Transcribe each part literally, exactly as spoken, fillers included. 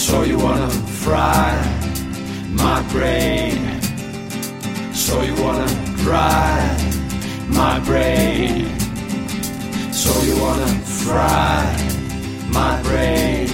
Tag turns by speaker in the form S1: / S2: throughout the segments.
S1: So you wanna fry my brain. So you wanna dry my brain. So you wanna fry my brain.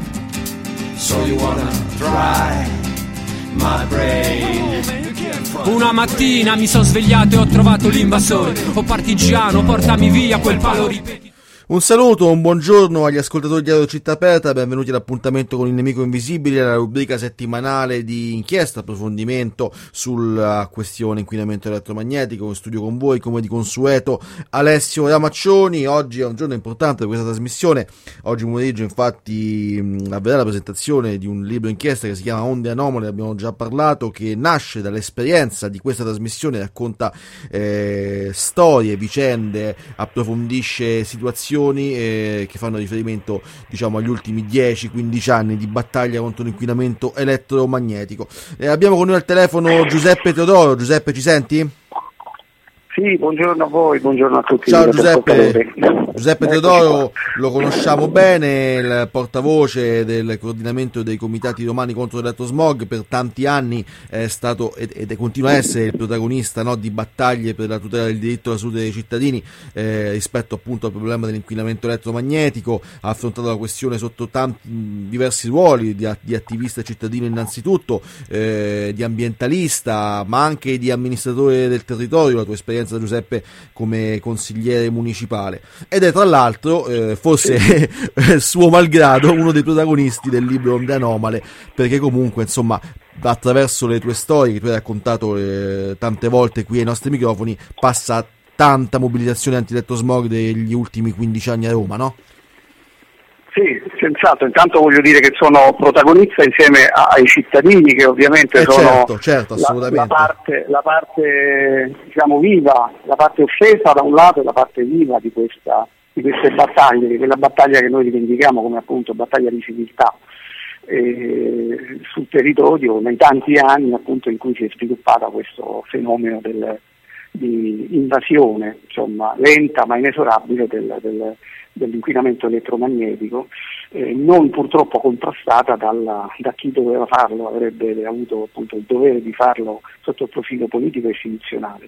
S1: So you wanna dry my brain.
S2: Una mattina mi sono svegliato e ho trovato l'invasore. Oh partigiano, portami via quel palo ripeti.
S3: Un saluto, un buongiorno agli ascoltatori di Radio Città Aperta, benvenuti all'appuntamento con il Nemico Invisibile, la rubrica settimanale di inchiesta, approfondimento sulla questione inquinamento elettromagnetico. In studio con voi, come di consueto, Alessio Ramaccioni. Oggi è un giorno importante per questa trasmissione. Oggi pomeriggio infatti avverrà la presentazione di un libro inchiesta che si chiama Onde Anomale, abbiamo già parlato, che nasce dall'esperienza di questa trasmissione, racconta eh, storie, vicende, approfondisce situazioni Eh, che fanno riferimento, diciamo, agli ultimi dieci quindici anni di battaglia contro l'inquinamento elettromagnetico. Eh, abbiamo con noi al telefono Giuseppe Teodoro. Giuseppe, ci senti?
S4: Sì, buongiorno a voi, buongiorno a tutti.
S3: Ciao Giuseppe. Giuseppe Teodoro lo conosciamo bene, il portavoce del coordinamento dei comitati romani contro l'elettrosmog. Per tanti anni è stato ed è continua a essere il protagonista, no, di battaglie per la tutela del diritto alla salute dei cittadini eh, rispetto appunto al problema dell'inquinamento elettromagnetico. Ha affrontato la questione sotto tanti diversi ruoli, di, di attivista cittadino innanzitutto, eh, di ambientalista, ma anche di amministratore del territorio. La tua esperienza, Giuseppe, come consigliere municipale, ed è tra l'altro eh, forse suo malgrado uno dei protagonisti del libro Onde Anomale, perché comunque insomma attraverso le tue storie che tu hai raccontato eh, tante volte qui ai nostri microfoni passa tanta mobilitazione anti-elettrosmog degli ultimi quindici anni a Roma, no?
S4: Sì, senz'altro. Intanto voglio dire che sono protagonista insieme ai cittadini, che ovviamente
S3: eh
S4: sono
S3: certo, certo, assolutamente.
S4: La, la, parte, la parte diciamo viva, la parte offesa da un lato e la parte viva di questa di queste battaglie, di quella battaglia che noi rivendichiamo come appunto battaglia di civiltà eh, sul territorio nei tanti anni appunto in cui si è sviluppata questo fenomeno del, di invasione, insomma lenta ma inesorabile del, del dell'inquinamento elettromagnetico, eh, non purtroppo contrastata dalla, da chi doveva farlo, avrebbe avuto appunto il dovere di farlo sotto il profilo politico e istituzionale.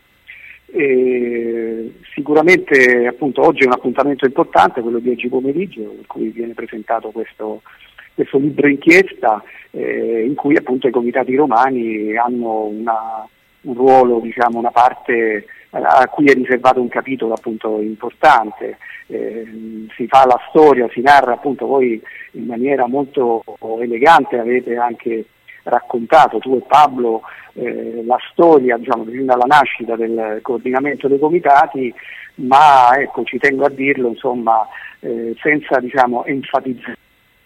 S4: E sicuramente appunto oggi è un appuntamento importante, quello di oggi pomeriggio, in cui viene presentato questo, questo libro inchiesta eh, in cui appunto i comitati romani hanno una, un ruolo, diciamo una parte a cui è riservato un capitolo appunto importante. Eh, si fa la storia, si narra appunto, voi in maniera molto elegante avete anche raccontato, tu e Pablo, eh, la storia, diciamo, fino alla nascita del coordinamento dei comitati, ma ecco, ci tengo a dirlo, insomma, eh, senza, diciamo, enfatizzare,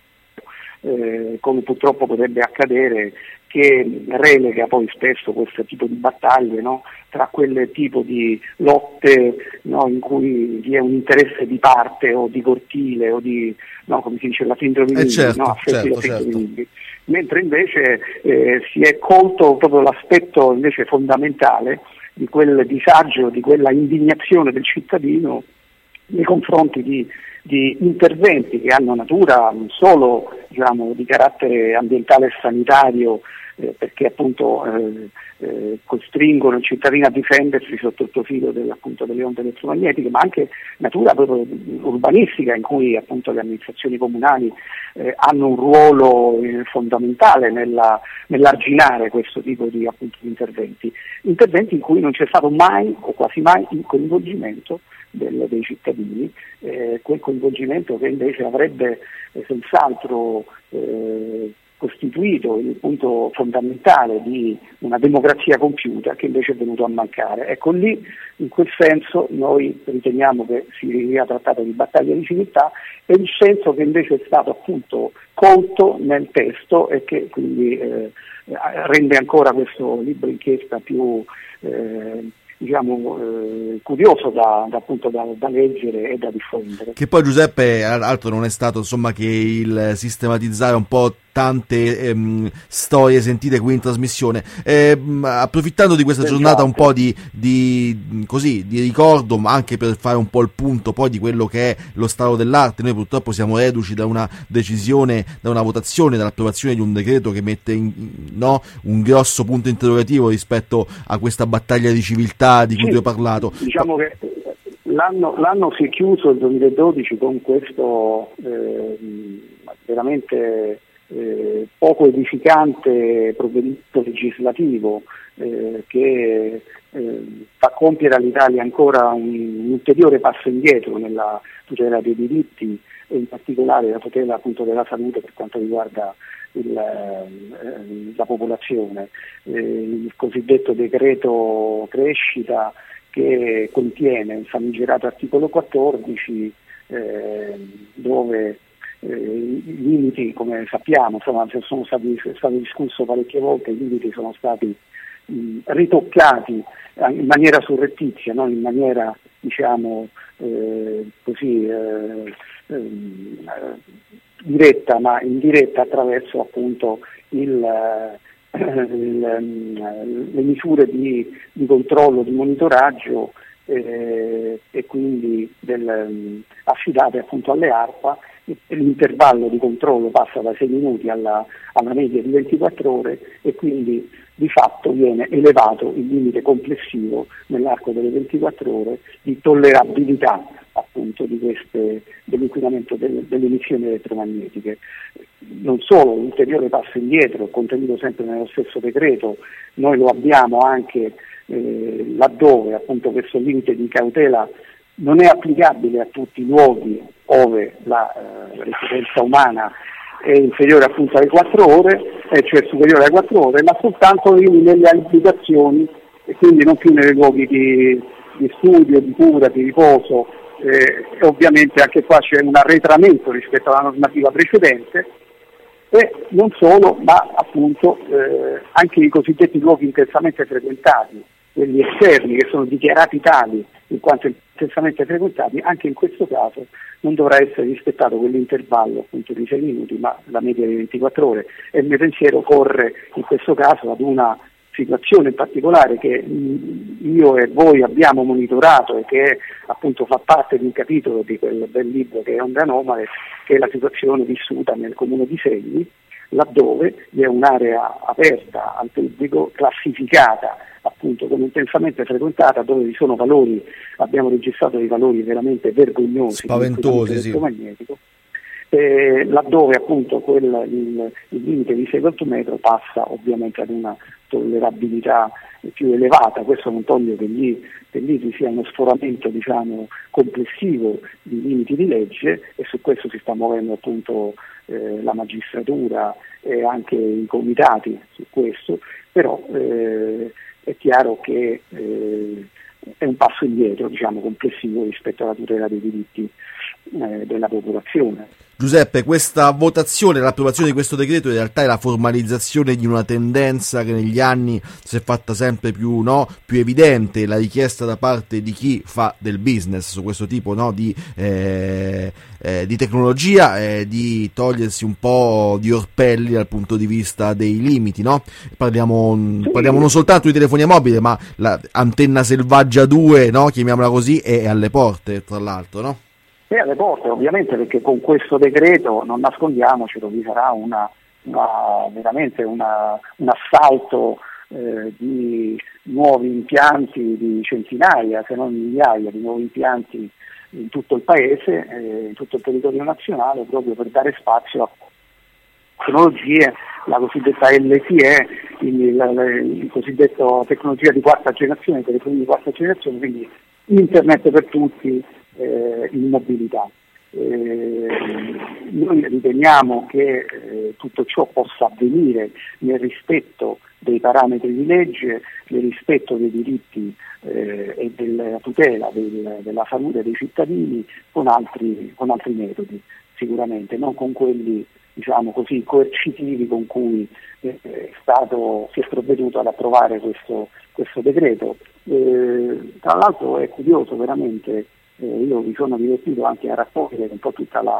S4: eh, come purtroppo potrebbe accadere, che relega poi spesso questo tipo di battaglie, no? Tra quel tipo di lotte, no? In cui vi è un interesse di parte o di cortile o di, no? Come si dice, la sindrome
S3: eh
S4: di
S3: certo,
S4: no?
S3: certo, certo.
S4: Mentre invece eh, si è colto proprio l'aspetto invece fondamentale di quel disagio, di quella indignazione del cittadino nei confronti di, di interventi che hanno natura non solo, diciamo, di carattere ambientale e sanitario, eh, perché appunto eh, eh, costringono il cittadino a difendersi sotto il profilo del, appunto, delle onde elettromagnetiche, ma anche natura proprio urbanistica, in cui appunto le amministrazioni comunali eh, hanno un ruolo eh, fondamentale nella, nell'arginare questo tipo di, appunto, di interventi, interventi in cui non c'è stato mai o quasi mai il coinvolgimento Del, dei cittadini, eh, quel coinvolgimento che invece avrebbe eh, senz'altro eh, costituito il punto fondamentale di una democrazia compiuta, che invece è venuto a mancare. Ecco, lì in quel senso noi riteniamo che si sia trattato di battaglia di civiltà, e il senso che invece è stato appunto colto nel testo e che quindi eh, rende ancora questo libro inchiesta più eh, diciamo eh, curioso da, da appunto da, da leggere e da diffondere.
S3: Che poi, Giuseppe, altro non è stato insomma che il sistematizzare un po' tante ehm, storie sentite qui in trasmissione. Eh, approfittando di questa giornata un po' di, di così di ricordo, ma anche per fare un po' il punto poi di quello che è lo stato dell'arte, noi purtroppo siamo reduci da una decisione, da una votazione, dall'approvazione di un decreto che mette in, no, un grosso punto interrogativo rispetto a questa battaglia di civiltà di cui
S4: sì,
S3: ti ho parlato.
S4: Diciamo che l'anno, l'anno si è chiuso, il duemiladodici, con questo eh, veramente eh, poco edificante provvedimento legislativo eh, che eh, fa compiere all'Italia ancora un, un ulteriore passo indietro nella tutela dei diritti e in particolare la tutela appunto della salute per quanto riguarda il, eh, la popolazione. Eh, il cosiddetto decreto crescita, che contiene il famigerato articolo quattordici eh, dove eh, i limiti, come sappiamo, insomma, sono stati, è stato discusso parecchie volte, i limiti sono stati mh, ritoccati in maniera surrettizia, non in maniera diciamo eh, così eh, eh, diretta, ma indiretta attraverso appunto il le misure di, di controllo, di monitoraggio eh, e quindi del, affidate appunto alle ARPA. L'intervallo di controllo passa da sei minuti alla, alla media di ventiquattro ore e quindi di fatto viene elevato il limite complessivo nell'arco delle ventiquattro ore di tollerabilità appunto di queste, dell'inquinamento delle, delle emissioni elettromagnetiche. Non solo, un ulteriore passo indietro, contenuto sempre nello stesso decreto, noi lo abbiamo anche eh, laddove appunto questo limite di cautela non è applicabile a tutti i luoghi ove la eh, residenza umana è inferiore appunto alle quattro ore, eh, cioè superiore alle quattro ore, ma soltanto nelle abitazioni e quindi non più nei luoghi di, di studio, di cura, di riposo. Eh, e ovviamente anche qua c'è un arretramento rispetto alla normativa precedente e non solo, ma appunto eh, anche i cosiddetti luoghi intensamente frequentati, quelli esterni che sono dichiarati tali in quanto intensamente frequentati, anche in questo caso non dovrà essere rispettato quell'intervallo appunto di sei minuti, ma la media di ventiquattro ore, e il mio pensiero corre in questo caso ad una situazione in particolare che io e voi abbiamo monitorato e che appunto fa parte di un capitolo di quel bel libro che è Onde Anomale, che è la situazione vissuta nel comune di Segni, laddove vi è un'area aperta al pubblico, classificata appunto come intensamente frequentata, dove vi sono valori, abbiamo registrato dei valori veramente vergognosi,
S3: spaventosi, sì.
S4: elettromagnetico, eh, laddove appunto quel, il, il limite di sei virgola otto metro passa ovviamente ad una tollerabilità più elevata. Questo non toglie che lì, che lì vi sia uno sforamento diciamo complessivo di limiti di legge, e su questo si sta muovendo appunto eh, la magistratura e anche i comitati su questo, però eh, è chiaro che eh, è un passo indietro diciamo complessivo rispetto alla tutela dei diritti eh, della popolazione.
S3: Giuseppe, questa votazione, l'approvazione di questo decreto in realtà è la formalizzazione di una tendenza che negli anni si è fatta sempre più, no, più evidente, la richiesta da parte di chi fa del business su questo tipo, no, di, eh, eh, di tecnologia, eh, di togliersi un po' di orpelli dal punto di vista dei limiti, no? Parliamo, parliamo non soltanto di telefonia mobile, ma la Antenna Selvaggia due, no, chiamiamola così, è alle porte, tra l'altro, no?
S4: E alle porte ovviamente, perché con questo decreto, non nascondiamocelo, vi sarà una, una, veramente una, un assalto eh, di nuovi impianti, di centinaia se non migliaia di nuovi impianti in tutto il paese, eh, in tutto il territorio nazionale, proprio per dare spazio a tecnologie, la cosiddetta L T E, quindi il, il cosiddetto tecnologia di quarta generazione, telefonia di quarta generazione, quindi internet per tutti, Eh, in mobilità. Eh, noi riteniamo che eh, tutto ciò possa avvenire nel rispetto dei parametri di legge, nel rispetto dei diritti eh, e della tutela del, della salute dei cittadini con altri, con altri metodi, sicuramente, non con quelli diciamo così coercitivi con cui eh, è stato, si è provveduto ad approvare questo, questo decreto. Eh, tra l'altro è curioso veramente. Eh, io mi sono divertito anche a raccogliere un po' tutta la,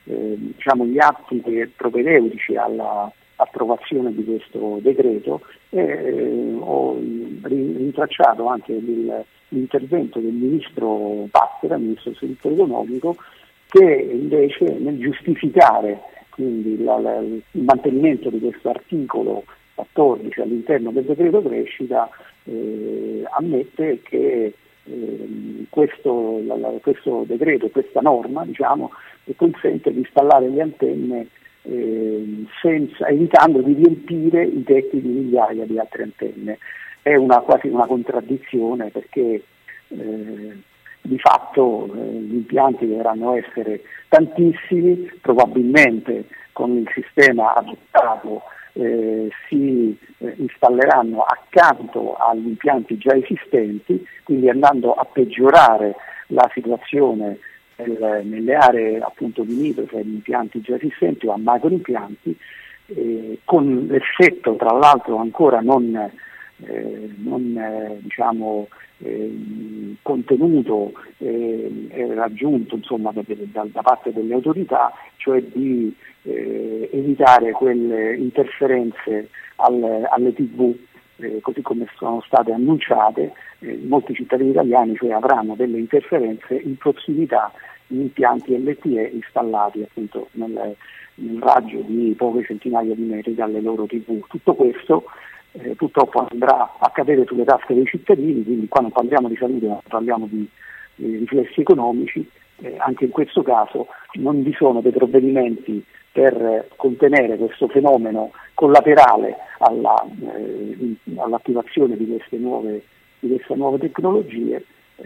S4: eh, diciamo, gli atti che propedeutici alla approvazione di questo decreto e eh, ho rintracciato anche il, l'intervento del ministro Passera, ministro del Sviluppo Economico, che invece nel giustificare quindi la, la, il mantenimento di questo articolo quattordici all'interno del decreto crescita eh, ammette che eh, questo, la, la, questo decreto, questa norma diciamo, consente di installare le antenne eh, senza, evitando di riempire i tetti di migliaia di altre antenne. È una, quasi una contraddizione perché eh, di fatto eh, gli impianti dovranno essere tantissimi, probabilmente con il sistema adottato eh, si eh, installeranno accanto agli impianti già esistenti, quindi andando a peggiorare la situazione nel, nelle aree appunto limitrofe agli impianti già esistenti o a macroimpianti, eh, con l'effetto tra l'altro ancora non, eh, non eh, diciamo Eh, contenuto e eh, raggiunto insomma da, da, da parte delle autorità, cioè di eh, evitare quelle interferenze al, alle tivù eh, così come sono state annunciate. Eh, molti cittadini italiani cioè avranno delle interferenze in prossimità di impianti L T E installati appunto nel, nel raggio di poche centinaia di metri dalle loro tivù. Tutto questo Eh, purtroppo andrà a cadere sulle tasche dei cittadini, quindi qua non parliamo di salute ma parliamo di, di riflessi economici. Eh, anche in questo caso non vi sono dei provvedimenti per eh, contenere questo fenomeno collaterale alla, eh, in, all'attivazione di queste nuove, di queste nuove tecnologie.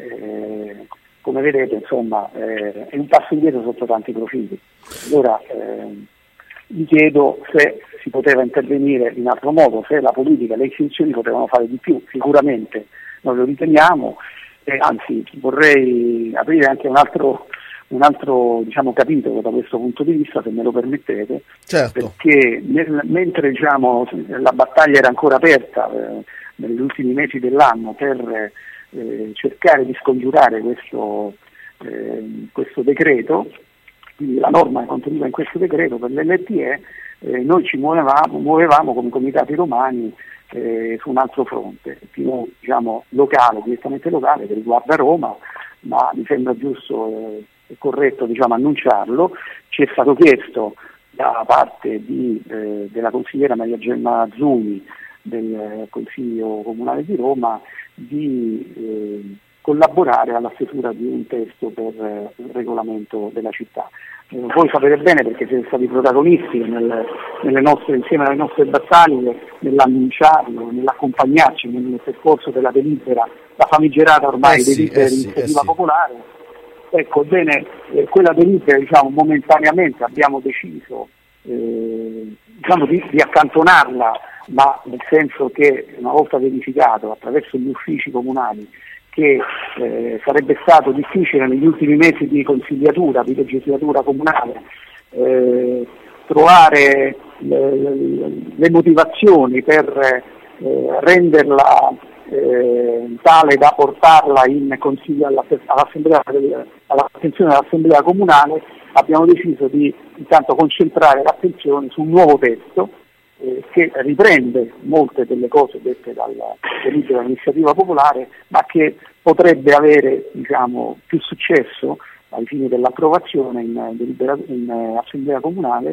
S4: Eh, come vedete insomma eh, è un passo indietro sotto tanti profili. Allora eh, mi chiedo se si poteva intervenire in altro modo, se la politica e le istituzioni potevano fare di più. Sicuramente noi lo riteniamo, eh, anzi vorrei aprire anche un altro, un altro diciamo, capitolo da questo punto di vista, se me lo permettete,
S3: certo.
S4: Perché nel, mentre diciamo, la battaglia era ancora aperta eh, negli ultimi mesi dell'anno per eh, cercare di scongiurare questo, eh, questo decreto, quindi la norma contenuta in questo decreto per l'L T E, eh, noi ci muovevamo, muovevamo come comitati romani eh, su un altro fronte, più diciamo, locale, direttamente locale, che riguarda Roma, ma mi sembra giusto e eh, corretto diciamo, annunciarlo. Ci è stato chiesto da parte di, eh, della consigliera Maria Gemma Azzuni del Consiglio Comunale di Roma di eh, collaborare alla stesura di un testo per eh, il regolamento della città. Eh, voi sapete bene perché siete stati protagonisti nel, nelle nostre, insieme alle nostre battaglie, nell'annunciarlo, nell'accompagnarci nel percorso della delibera, la famigerata ormai
S3: eh sì,
S4: delibera
S3: eh
S4: di
S3: sì,
S4: iniziativa
S3: eh sì.
S4: popolare. Ecco, bene, eh, quella delibera diciamo, momentaneamente abbiamo deciso eh, diciamo, di, di accantonarla, ma nel senso che una volta verificato attraverso gli uffici comunali che eh, sarebbe stato difficile negli ultimi mesi di consigliatura, di legislatura comunale, eh, trovare le, le, le motivazioni per eh, renderla eh, tale da portarla in consiglio all'assemblea, all'attenzione dell'assemblea comunale, abbiamo deciso di intanto concentrare l'attenzione su un nuovo testo Eh, che riprende molte delle cose dette dalla delibera dell'iniziativa popolare, ma che potrebbe avere diciamo, più successo ai fini dell'approvazione in, delibera, in eh, assemblea comunale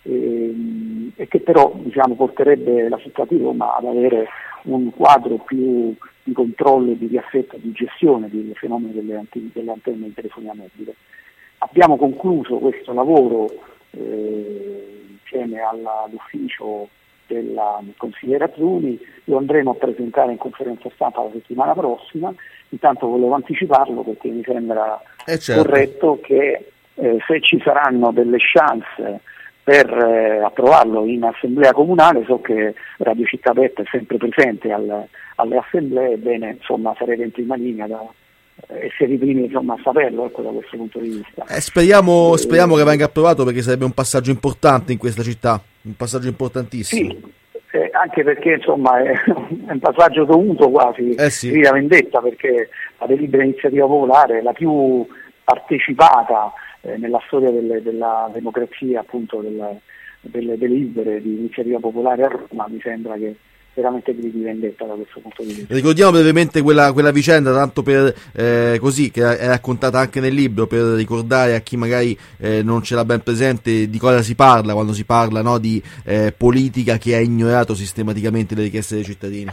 S4: ehm, e che però diciamo, porterebbe la città di Roma ad avere un quadro più di controllo e di riassetto e di gestione del fenomeno delle, anten- delle antenne di telefonia mobile. Abbiamo concluso questo lavoro eh, insieme alla, all'ufficio della consigliera Azzuni, lo andremo a presentare in conferenza stampa la settimana prossima. Intanto volevo anticiparlo perché mi sembra
S3: eh certo.
S4: corretto che eh, se ci saranno delle chance per eh, approvarlo in assemblea comunale, so che Radio Città Aperta è sempre presente al, alle assemblee, bene insomma sarete in prima linea da e siete i primi insomma a saperlo, ecco, da questo punto di vista.
S3: Eh, speriamo, speriamo che venga approvato perché sarebbe un passaggio importante in questa città, un passaggio importantissimo.
S4: Sì, eh, anche perché insomma è, è un passaggio dovuto quasi,
S3: eh sì.
S4: di vendetta, perché la delibera iniziativa popolare è la più partecipata eh, nella storia delle, della democrazia, appunto delle, delle, delle libere di iniziativa popolare a Roma, mi sembra che veramente gridi vendetta da questo punto di vista.
S3: Ricordiamo brevemente quella, quella vicenda, tanto per eh, così, che è raccontata anche nel libro, per ricordare a chi magari eh, non ce l'ha ben presente di cosa si parla quando si parla, no, di eh, politica che ha ignorato sistematicamente le richieste dei cittadini.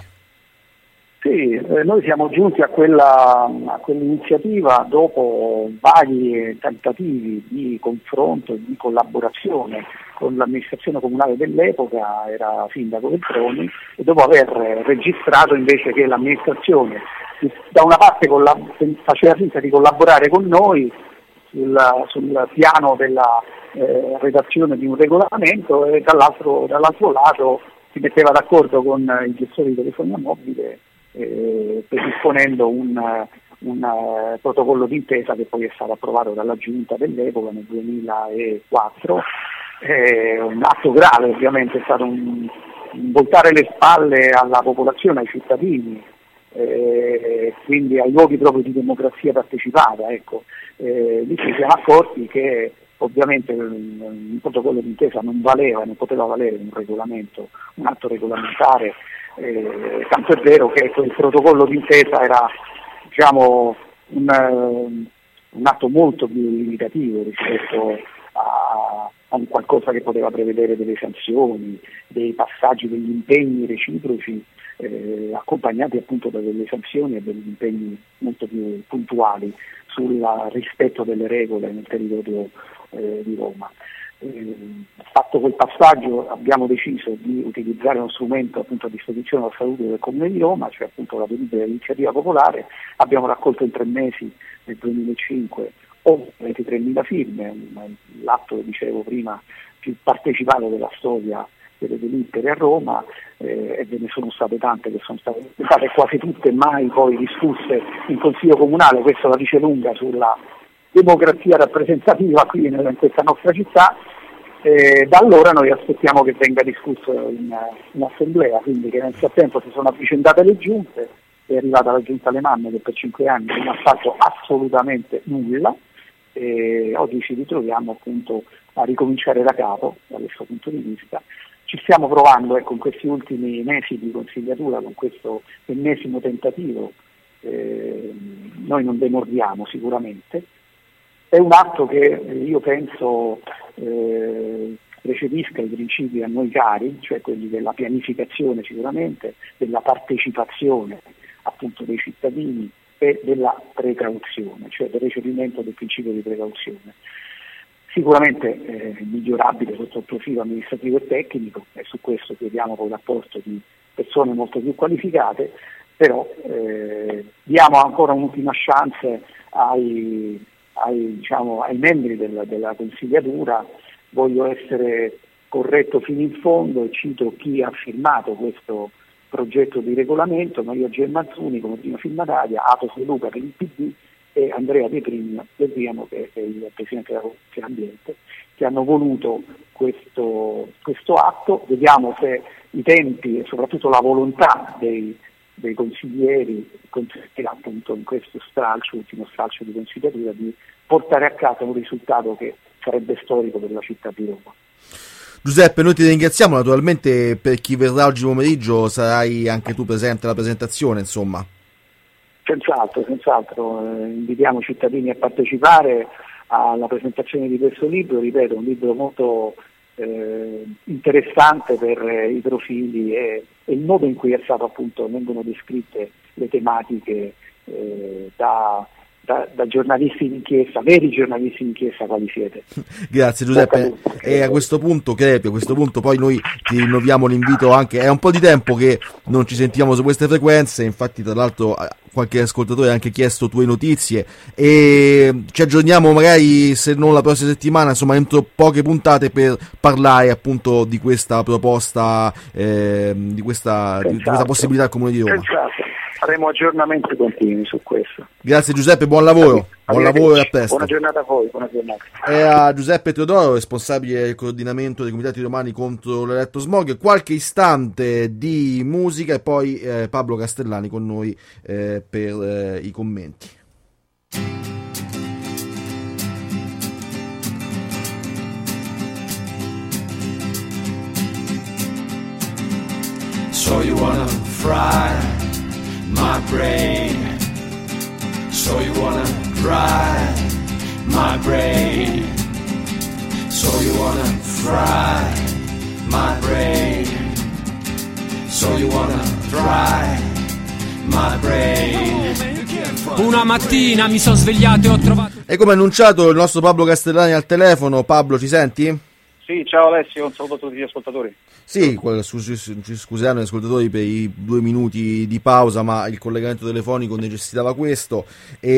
S4: Sì, eh, noi siamo giunti a, quella, a quell'iniziativa dopo vari tentativi di confronto e di collaborazione con l'amministrazione comunale dell'epoca, era sindaco Veltroni, e dopo aver registrato invece che l'amministrazione da una parte collab- faceva finta di collaborare con noi sul, sul piano della eh, redazione di un regolamento e dall'altro, dall'altro lato si metteva d'accordo con i gestori di telefonia mobile eh, predisponendo un, un uh, protocollo d'intesa che poi è stato approvato dalla giunta dell'epoca nel duemilaquattro. Eh, un atto grave, ovviamente, è stato un, un voltare le spalle alla popolazione, ai cittadini, eh, quindi ai luoghi proprio di democrazia partecipata. Ecco. Eh, lì ci siamo accorti che ovviamente un protocollo d'intesa non valeva, non poteva valere un regolamento, un atto regolamentare, eh, tanto è vero che quel protocollo d'intesa era, diciamo, un, un atto molto più limitativo rispetto a, a qualcosa che poteva prevedere delle sanzioni, dei passaggi, degli impegni reciproci, eh, accompagnati appunto da delle sanzioni e degli impegni molto più puntuali sul rispetto delle regole nel territorio eh, di Roma. Eh, fatto quel passaggio abbiamo deciso di utilizzare uno strumento appunto a disposizione dello Statuto del Comune di Roma, cioè appunto la delibera dell'iniziativa popolare. Abbiamo raccolto in tre mesi nel duemilacinque oltre ventitremila firme, l'atto, dicevo prima, più partecipato della storia delle delibere a Roma, eh, e ve ne sono state tante che sono state state quasi tutte mai poi discusse in Consiglio Comunale. Questo la dice lunga sulla democrazia rappresentativa qui in, in questa nostra città. Eh, da allora noi aspettiamo che venga discusso in, in assemblea, quindi che nel frattempo si sono avvicendate le giunte, è arrivata la giunta Alemanno che per cinque anni non ha fatto assolutamente nulla, e oggi ci ritroviamo appunto a ricominciare da capo da questo punto di vista. Ci stiamo provando, ecco, in questi ultimi mesi di consigliatura, con questo ennesimo tentativo, eh, noi non demordiamo sicuramente. È un atto che io penso eh, recepisca i principi a noi cari, cioè quelli della pianificazione sicuramente, della partecipazione appunto dei cittadini e della precauzione, cioè del recepimento del principio di precauzione. Sicuramente eh, migliorabile sotto il profilo amministrativo e tecnico, e su questo chiediamo poi l'apporto di persone molto più qualificate, però eh, diamo ancora un'ultima chance ai, ai, diciamo, ai membri del, della consigliatura. Voglio essere corretto fino in fondo e cito chi ha firmato questo progetto di regolamento: Maria G. Mazzuni come prima firmataria, Atos De Luca per il P D e Andrea De Priamo, che è il Presidente della Commissione Ambiente, che hanno voluto questo, questo atto. Vediamo se i tempi e soprattutto la volontà dei, dei consiglieri consentirà appunto in questo stralcio, ultimo stralcio di consigliatura, di portare a casa un risultato che sarebbe storico per la città di Roma.
S3: Giuseppe, noi ti ringraziamo, naturalmente per chi verrà oggi pomeriggio sarai anche tu presente alla presentazione, insomma.
S4: Senz'altro, senz'altro, eh, invitiamo i cittadini a partecipare alla presentazione di questo libro, ripeto, un libro molto eh, interessante per eh, i profili e, e il modo in cui è stato appunto vengono descritte le tematiche eh, da Da, da giornalisti d'inchiesta, veri giornalisti d'inchiesta quali siete.
S3: Grazie Giuseppe, e a questo punto crepi, a questo punto poi noi ti rinnoviamo l'invito, anche è un po' di tempo che non ci sentiamo su queste frequenze, infatti tra l'altro qualche ascoltatore ha anche chiesto tue notizie e ci aggiorniamo magari, se non la prossima settimana, insomma entro poche puntate, per parlare appunto di questa proposta, eh, di, questa, di questa possibilità al Comune di Roma.
S4: Senz'altro. Faremo aggiornamenti continui su questo.
S3: Grazie Giuseppe, buon lavoro. Buon lavoro e a presto.
S4: Buona giornata a voi, buona giornata.
S3: È a Giuseppe Teodoro, responsabile del coordinamento dei comitati romani contro l'elettrosmog. Qualche istante di musica e poi eh, Pablo Castellani con noi eh, per eh, i commenti.
S1: So you wanna fry my brain. So you wanna dry my brain. So you wanna fry my brain. So you wanna dry my brain.
S2: Una mattina mi sono svegliato e ho trovato...
S3: E come annunciato il nostro Pablo Castellani al telefono. Pablo, ci senti?
S5: Sì, ciao Alessio, un saluto a tutti gli ascoltatori.
S3: Sì, ci scuseranno gli ascoltatori per i due minuti di pausa, ma il collegamento telefonico necessitava questo.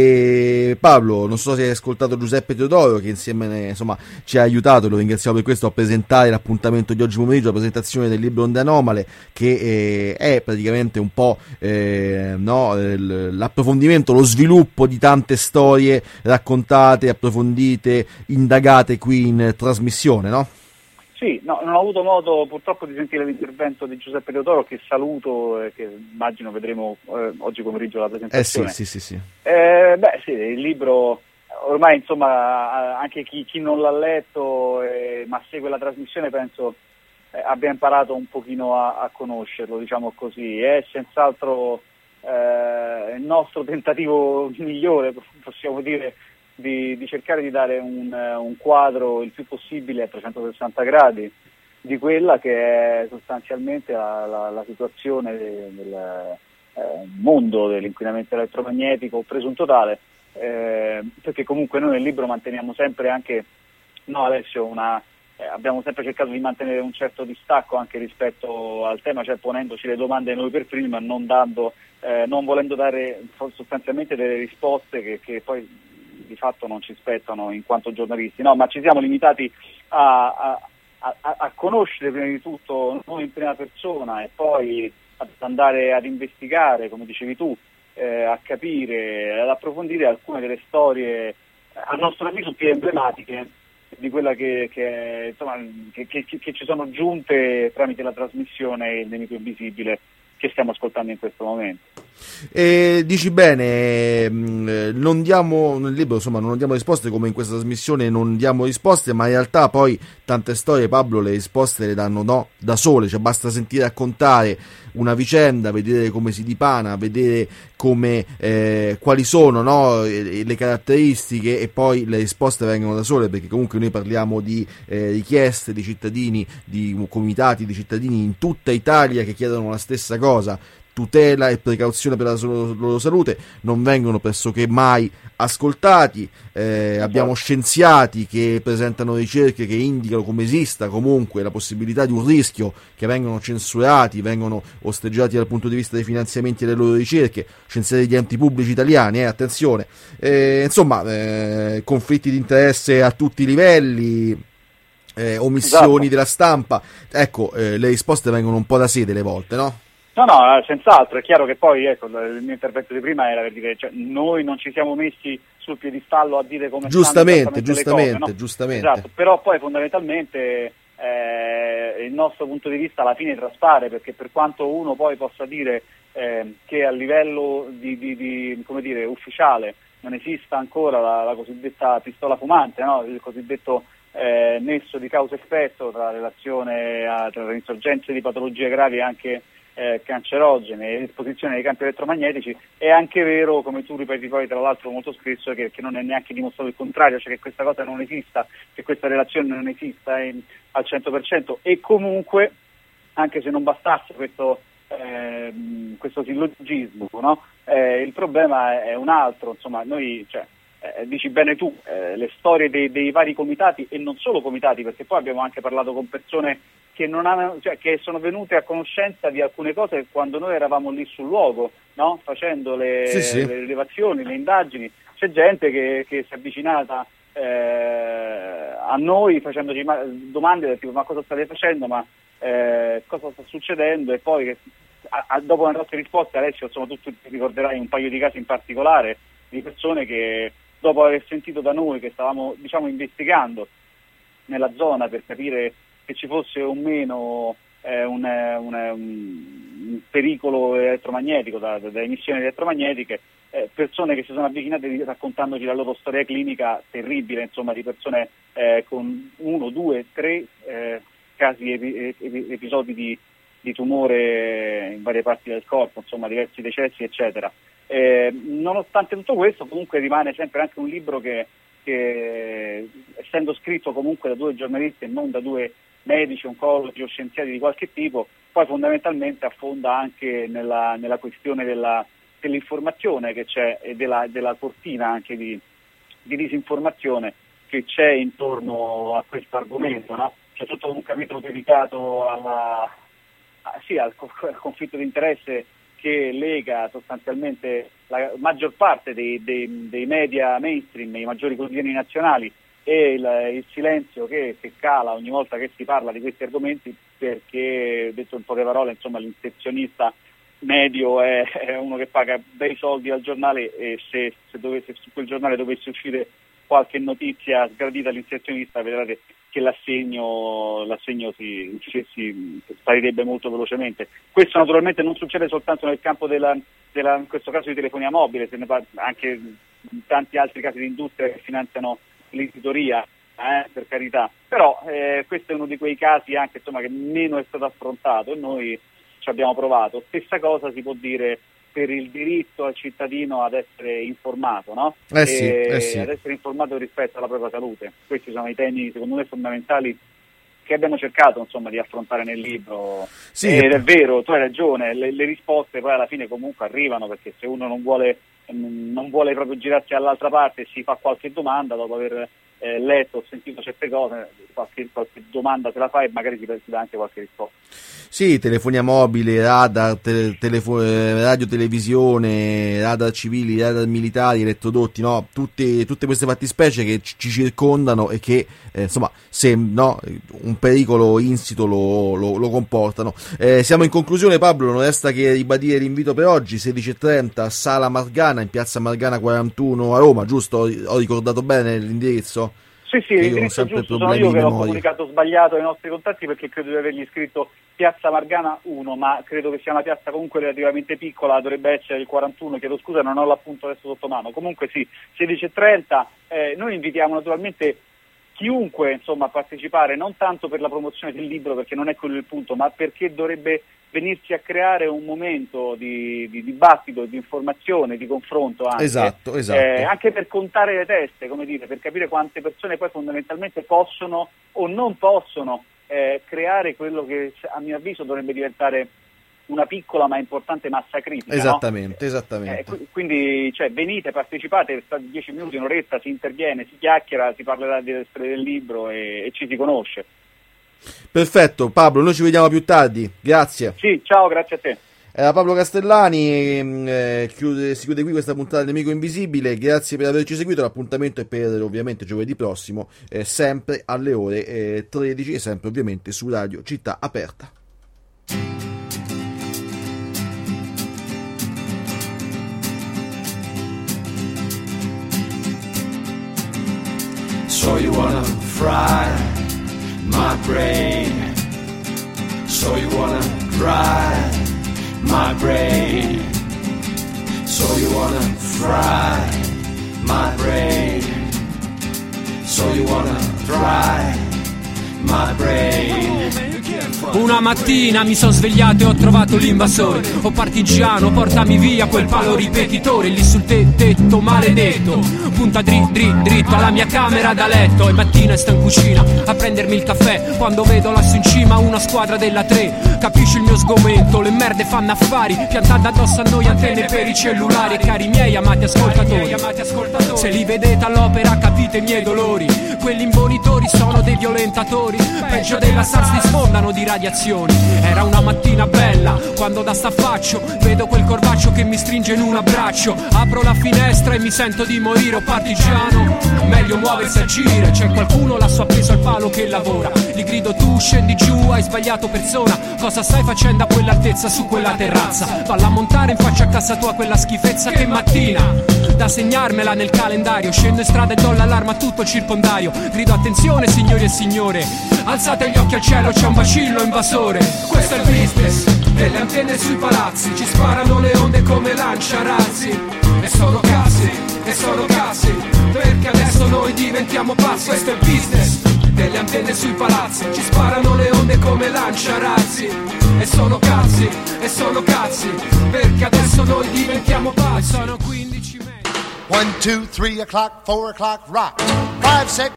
S3: E Pablo, non so se hai ascoltato Giuseppe Teodoro, che insieme insomma ci ha aiutato, lo ringraziamo per questo, a presentare l'appuntamento di oggi pomeriggio, la presentazione del libro Onde Anomale, che eh, è praticamente un po' eh, no, l'approfondimento, lo sviluppo di tante storie raccontate, approfondite, indagate qui in trasmissione, no?
S5: Sì, no, non ho avuto modo purtroppo di sentire l'intervento di Giuseppe Teodoro, che saluto e che immagino vedremo eh, oggi pomeriggio la presentazione.
S3: Eh sì, sì, sì, sì.
S5: Eh, beh sì, il libro ormai insomma anche chi, chi non l'ha letto eh, ma segue la trasmissione penso eh, abbia imparato un pochino a, a conoscerlo, diciamo così. È senz'altro eh, il nostro tentativo migliore, possiamo dire, Di, di cercare di dare un, un quadro il più possibile a trecentosessanta gradi di quella che è sostanzialmente la, la, la situazione del, del eh, mondo dell'inquinamento elettromagnetico presunto tale, eh, perché comunque noi nel libro manteniamo sempre anche, no Alessio, una, eh, abbiamo sempre cercato di mantenere un certo distacco anche rispetto al tema, cioè ponendoci le domande noi per primi, ma non dando, eh, non volendo dare sostanzialmente delle risposte che, che poi di fatto non ci spettano in quanto giornalisti, no, ma ci siamo limitati a, a, a, a conoscere prima di tutto noi in prima persona e poi ad andare ad investigare, come dicevi tu, eh, a capire, ad approfondire alcune delle storie, a nostro avviso più emblematiche di quella che, che, insomma, che, che, che ci sono giunte tramite la trasmissione Il Nemico Invisibile che stiamo ascoltando in questo momento.
S3: E dici bene, non diamo nel libro, insomma, non diamo risposte, come in questa trasmissione non diamo risposte, ma in realtà poi tante storie, Pablo, le risposte le danno no, da sole, cioè basta sentire raccontare una vicenda, vedere come si dipana, vedere come eh, quali sono no, le caratteristiche, e poi le risposte vengono da sole, perché comunque noi parliamo di eh, richieste di cittadini, di comitati di cittadini in tutta Italia che chiedono la stessa cosa: tutela e precauzione per la loro salute. Non vengono pressoché mai ascoltati. Eh, abbiamo scienziati che presentano ricerche che indicano come esista comunque la possibilità di un rischio, che vengono censurati, vengono osteggiati dal punto di vista dei finanziamenti delle loro ricerche, scienziati di enti pubblici italiani, eh, attenzione. Eh, insomma, eh, conflitti di interesse a tutti i livelli, eh, omissioni esatto. della stampa. Ecco, eh, le risposte vengono un po' da sé delle volte, no?
S5: No, no, senz'altro, è chiaro che poi, ecco, il mio intervento di prima era per dire, cioè, noi non ci siamo messi sul piedistallo a dire come
S3: giustamente,
S5: stanno
S3: giustamente,
S5: le cose, no?
S3: giustamente.
S5: Esatto, però poi fondamentalmente eh, il nostro punto di vista alla fine traspare, perché per quanto uno poi possa dire eh, che a livello di, di, di, come dire, ufficiale non esista ancora la, la cosiddetta pistola fumante, no? Il cosiddetto eh, nesso di causa-effetto tra relazione a, tra le insorgenze di patologie gravi e anche Eh, cancerogene e l'esposizione ai campi elettromagnetici, è anche vero, come tu ripeti poi tra l'altro molto spesso, che, che non è neanche dimostrato il contrario, cioè che questa cosa non esista, che questa relazione non esista in, al cento per cento, e comunque, anche se non bastasse questo, eh, questo sillogismo, no? eh, il problema è un altro, insomma, noi, cioè, eh, dici bene tu, eh, le storie dei, dei vari comitati, e non solo comitati, perché poi abbiamo anche parlato con persone che non hanno, cioè, che sono venute a conoscenza di alcune cose quando noi eravamo lì sul luogo, no? Facendo le,
S3: sì, sì.
S5: le rilevazioni, le indagini. C'è gente che, che si è avvicinata eh, a noi facendoci ma- domande del tipo: ma cosa state facendo, ma eh, cosa sta succedendo? E poi che, a, a, dopo le nostre risposte, Alessio, insomma, tu, tu ti ricorderai un paio di casi in particolare di persone che dopo aver sentito da noi che stavamo, diciamo, investigando nella zona per capire che ci fosse o meno eh, un, un, un pericolo elettromagnetico da, da emissioni elettromagnetiche, eh, persone che si sono avvicinate raccontandoci la loro storia clinica terribile, insomma, di persone eh, con uno, due, tre eh, casi, epi, epi, episodi di, di tumore in varie parti del corpo, insomma diversi decessi eccetera. Eh, nonostante tutto questo comunque rimane sempre anche un libro che, che essendo scritto comunque da due giornalisti e non da due medici, oncologi o scienziati di qualche tipo, poi fondamentalmente affonda anche nella, nella questione della, dell'informazione che c'è e della, della cortina anche di, di disinformazione che c'è intorno a questo argomento, no? C'è tutto un capitolo dedicato alla, a, sì, al, al conflitto di interesse che lega sostanzialmente la maggior parte dei, dei, dei media mainstream, i maggiori quotidiani nazionali, e il, il silenzio che, che cala ogni volta che si parla di questi argomenti, perché, detto in poche parole, insomma, l'inserzionista medio è, è uno che paga bei soldi al giornale, e se, se, dovesse, se su quel giornale dovesse uscire qualche notizia sgradita all'inserzionista, vedrete che l'assegno, l'assegno si, si, si sparirebbe molto velocemente. Questo naturalmente non succede soltanto nel campo della, della in questo caso di telefonia mobile, se ne parla anche in tanti altri casi di industria che finanziano l'editoria, eh, per carità, però eh, questo è uno di quei casi anche, insomma, che meno è stato affrontato, e noi ci abbiamo provato. Stessa cosa si può dire per il diritto al cittadino ad essere informato, no?
S3: Eh sì, eh sì.
S5: Ad essere informato rispetto alla propria salute. Questi sono i temi, secondo me, fondamentali che abbiamo cercato, insomma, di affrontare nel libro.
S3: Sì.
S5: Ed è vero, tu hai ragione, le, le risposte poi alla fine comunque arrivano, perché se uno non vuole non vuole proprio girarsi all'altra parte e si fa qualche domanda dopo aver eh, letto o sentito certe cose, qualche, qualche domanda se la fa e magari si, si dà anche qualche risposta.
S3: Sì, telefonia mobile, radar, te, telefo- radio televisione, radar civili, radar militari, elettrodotti, no? Tutte, tutte queste fattispecie che ci circondano e che eh, insomma, se no, un pericolo insito lo, lo, lo comportano. Eh, siamo in conclusione, Pablo, non resta che ribadire l'invito per oggi, sedici e trenta, Sala Margana, in piazza Margana quarantuno a Roma, giusto? Ho ricordato bene l'indirizzo?
S5: Sì, sì, l'indirizzo giusto, sono io che l'ho comunicato sbagliato ai nostri contatti, perché credo di avergli scritto piazza Margana uno, ma credo che sia una piazza comunque relativamente piccola, dovrebbe essere il quarantuno, chiedo scusa, non ho l'appunto adesso sotto mano. Comunque sì, sedici e trenta, eh, noi invitiamo naturalmente chiunque, insomma, a partecipare, non tanto per la promozione del libro, perché non è quello il punto, ma perché dovrebbe venirsi a creare un momento di, di dibattito, di informazione, di confronto anche,
S3: esatto, esatto.
S5: Eh, anche per contare le teste, come dire, per capire quante persone poi fondamentalmente possono o non possono eh, creare quello che a mio avviso dovrebbe diventare una piccola ma importante massa critica.
S3: Esattamente,
S5: no?
S3: esattamente.
S5: Eh, quindi, cioè, venite, partecipate, state dieci minuti, un'oretta, si interviene, si chiacchiera, si parlerà delle storie del libro e, e ci si conosce.
S3: Perfetto, Pablo, noi ci vediamo più tardi, grazie.
S5: Sì, ciao, grazie a te.
S3: Era Pablo Castellani, eh, chiude, si chiude qui questa puntata del Nemico Invisibile, grazie per averci seguito, l'appuntamento è per ovviamente giovedì prossimo, eh, sempre alle ore eh, tredici e sempre ovviamente su Radio Città Aperta.
S1: So you wanna fry my brain, so you wanna dry my brain, so you wanna fry my brain, so you wanna dry my brain.
S2: Una mattina mi son svegliato e ho trovato l'invasore. Oh partigiano, portami via quel palo ripetitore. Lì sul te- tetto maledetto, punta dri- dri- dritto alla mia camera da letto. E mattina sto in cucina a prendermi il caffè, quando vedo lassù in cima una squadra della tre. Capisci il mio sgomento, le merde fanno affari, piantate addosso a noi antenne per i cellulari. E cari miei amati ascoltatori, se li vedete all'opera capite i miei dolori. Quelli imbonitori sono dei violentatori, peggio della SARS, ti sfondano di radiazioni. Era una mattina bella, quando da staffaccio vedo quel corvaccio che mi stringe in un abbraccio. Apro la finestra e mi sento di morire. Oh partigiano, meglio muoversi a gire. C'è qualcuno lassù appeso al palo che lavora. Gli grido tu scendi giù, hai sbagliato persona. Cosa stai facendo a quell'altezza su quella terrazza? Valla a montare in faccia a casa tua quella schifezza. Che mattina, da segnarmela nel calendario. Scendo in strada e do l'allarme a tutto il circondario. Grido attenzione signori e signore, alzate gli occhi al cielo, c'è un bacillo invasore. Questo è il business delle antenne sui palazzi, ci sparano le onde come lanciarazzi. E sono cazzi, e sono cazzi, perché adesso noi diventiamo pazzi. Questo è il business tutte le antenne sui palazzi, ci sparano le onde come lanciarazzi. E sono cazzi, e sono cazzi, perché adesso noi diventiamo pazzi. Sono quindici metri.
S6: One, two, three o'clock, four o'clock, rock. Five, six.